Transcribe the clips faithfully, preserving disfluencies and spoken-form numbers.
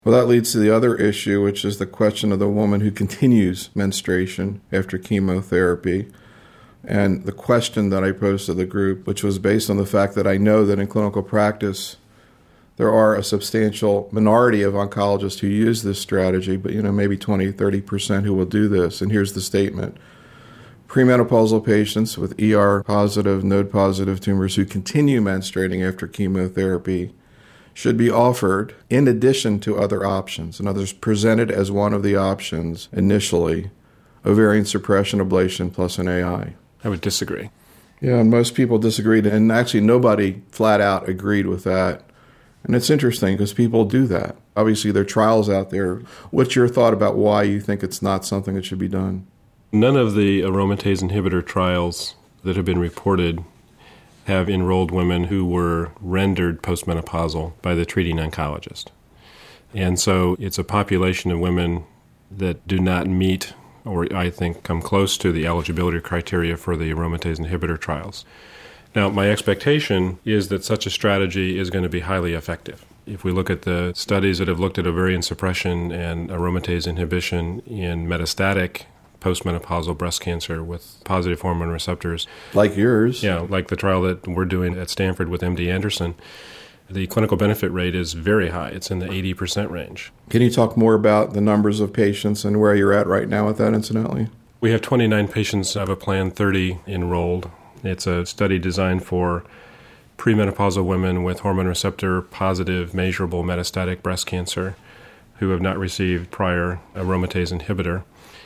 Well, that leads to the other issue, which is the question of the woman who continues menstruation after chemotherapy. And the question that I posed to the group, which was based on the fact that I know that in clinical practice, there are a substantial minority of oncologists who use this strategy, but, you know, maybe twenty, thirty percent who will do this. And here's the statement. Premenopausal patients with E R-positive, node-positive tumors who continue menstruating after chemotherapy should be offered in addition to other options. In other words, presented as one of the options initially, ovarian suppression ablation plus an A I. I would disagree. Yeah, and most people disagreed, and actually nobody flat out agreed with that. And it's interesting because people do that. Obviously, there are trials out there. What's your thought about why you think it's not something that should be done? None of the aromatase inhibitor trials that have been reported have enrolled women who were rendered postmenopausal by the treating oncologist. And so it's a population of women that do not meet, or I think come close to, the eligibility criteria for the aromatase inhibitor trials. Now, my expectation is that such a strategy is going to be highly effective. If we look at the studies that have looked at ovarian suppression and aromatase inhibition in metastatic postmenopausal breast cancer with positive hormone receptors. Like yours. Yeah, like the trial that we're doing at Stanford with M D Anderson. The clinical benefit rate is very high. It's in the eighty percent range. Can you talk more about the numbers of patients and where you're at right now with that, incidentally? We have twenty-nine patients out of a planned thirty enrolled. It's a study designed for premenopausal women with hormone receptor positive measurable metastatic breast cancer who have not received prior aromatase inhibitor.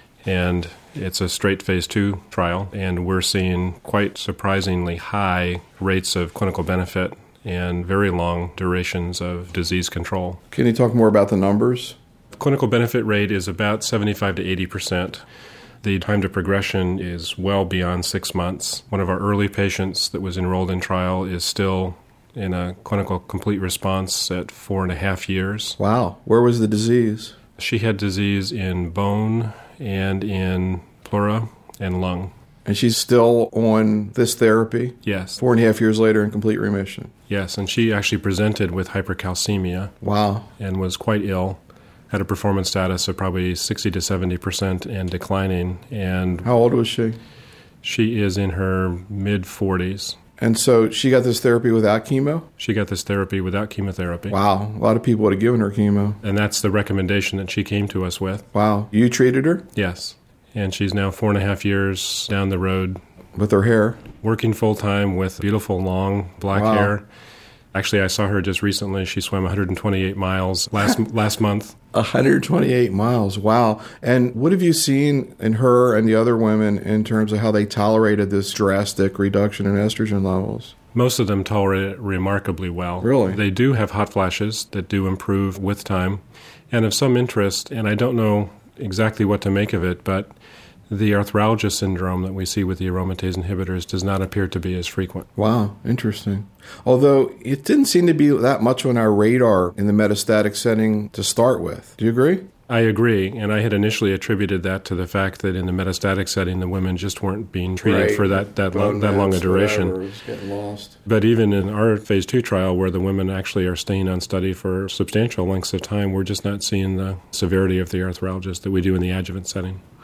And it's a straight phase two trial, and we're seeing quite surprisingly high rates of clinical benefit and very long durations of disease control. Can you talk more about the numbers? The clinical benefit rate is about seventy-five to eighty percent. The time to progression is well beyond six months. One of our early patients that was enrolled in trial is still in a clinical complete response at four and a half years. Wow. Where was the disease? She had disease in bone and in pleura and lung. And she's still on this therapy? Yes. Four and a half years later in complete remission? Yes, and she actually presented with hypercalcemia. Wow. And was quite ill, had a performance status of probably sixty to seventy percent and declining. And how old was she? She is in her mid forties. And so she got this therapy without chemo? She got this therapy without chemotherapy. Wow. A lot of people would have given her chemo. And that's the recommendation that she came to us with. Wow. You treated her? Yes. And she's now four and a half years down the road. With her hair? Working full-time with beautiful, long, black wow. hair. Actually, I saw her just recently. She swam one hundred twenty-eight miles last last month. one hundred twenty-eight miles. Wow. And what have you seen in her and the other women in terms of how they tolerated this drastic reduction in estrogen levels? Most of them tolerate it remarkably well. Really? They do have hot flashes that do improve with time and of some interest, and I don't know exactly what to make of it, but the arthralgia syndrome that we see with the aromatase inhibitors does not appear to be as frequent. Wow, interesting. Although it didn't seem to be that much on our radar in the metastatic setting to start with. Do you agree? I agree, and I had initially attributed that to the fact that in the metastatic setting, the women just weren't being treated right. for that that, long, that long a duration. Whatever, it was getting lost. But even in our phase two trial, where the women actually are staying on study for substantial lengths of time, we're just not seeing the severity of the arthralgias that we do in the adjuvant setting.